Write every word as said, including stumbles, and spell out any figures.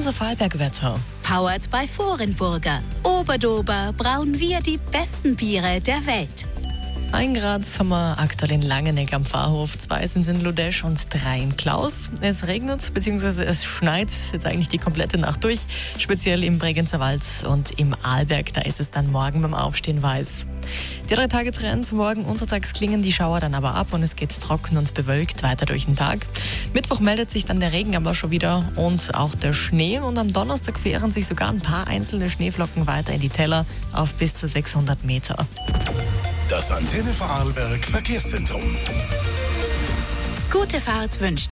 unser Vorarlberg-Wetter. Powered by Vorenburger. Oberdober brauen wir die besten Biere der Welt. Ein Grad haben wir aktuell in Langenegg am Pfarrhof, zwei sind in Ludesch und drei in Klaus. Es regnet bzw. es schneit jetzt eigentlich die komplette Nacht durch, speziell im Bregenzer Wald und im Arlberg, da ist es dann morgen beim Aufstehen weiß. Die drei Tage Trend, morgen untertags klingen die Schauer dann aber ab und es geht trocken und bewölkt weiter durch den Tag. Mittwoch meldet sich dann der Regen aber schon wieder und auch der Schnee und am Donnerstag verehren sich sogar ein paar einzelne Schneeflocken weiter in die Täler auf bis zu sechshundert Meter. Das Antenne Vorarlberg Verkehrszentrum. Gute Fahrt wünscht